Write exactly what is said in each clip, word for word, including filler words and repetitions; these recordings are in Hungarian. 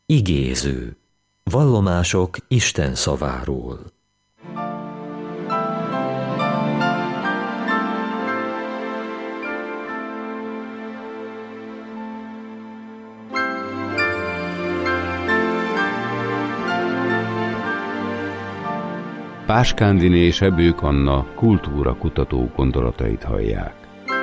Igéző. Vallomások Isten szaváról. Páskándini és Ebők Anna kultúra kutató gondolatait hallják.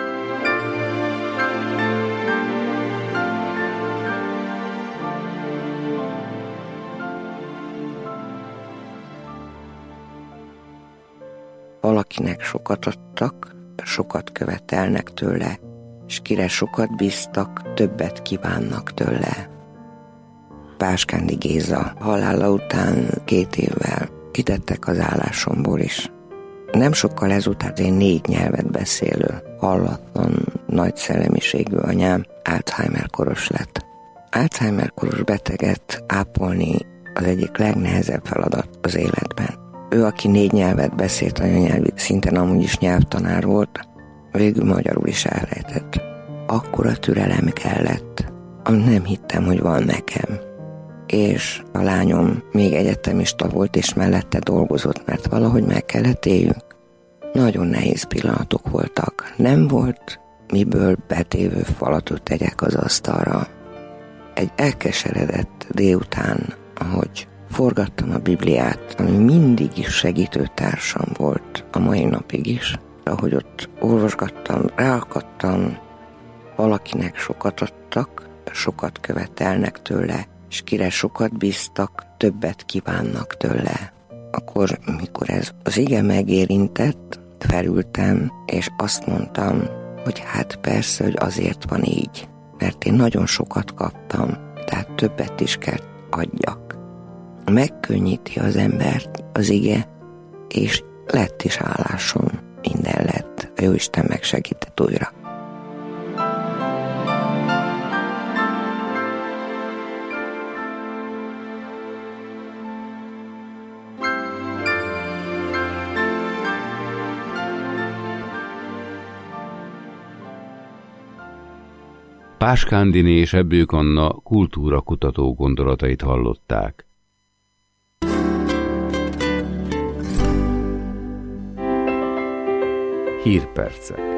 Valakinek sokat adtak, sokat követelnek tőle, és kire sokat bíztak, többet kívánnak tőle. Páskándi Géza halála után két évvel kitettek az állásomból is. Nem sokkal ezután én négy nyelvet beszélő, hallatlan, nagy szellemiségű anyám Alzheimer-koros lett. Alzheimer-koros beteget ápolni az egyik legnehezebb feladat az életben. Ő, aki négy nyelvet beszélt, anyanyelvi szinten amúgy is nyelvtanár volt, végül magyarul is elrejtett. Akkora türelem kellett, amit nem hittem, hogy van nekem. És a lányom még egyetemista volt, és mellette dolgozott, mert valahogy meg kellett éljünk. Nagyon nehéz pillanatok voltak. Nem volt miből betévő falatot tegyek az asztalra. Egy elkeseredett délután, ahogy forgattam a Bibliát, ami mindig is segítőtársam volt, a mai napig is. Ahogy ott olvasgattam, ráakadtam, valakinek sokat adtak, sokat követelnek tőle, és kire sokat bíztak, többet kívánnak tőle. Akkor, mikor ez az ige megérintett, felültem, és azt mondtam, hogy hát persze, hogy azért van így, mert én nagyon sokat kaptam, tehát többet is kell adjak. Megkönnyíti az embert az ige, és lett is állásom, minden lett. A Jóisten megsegített újra. Páskándini és Ebők Anna kultúra kutató gondolatait hallották. Hírpercek.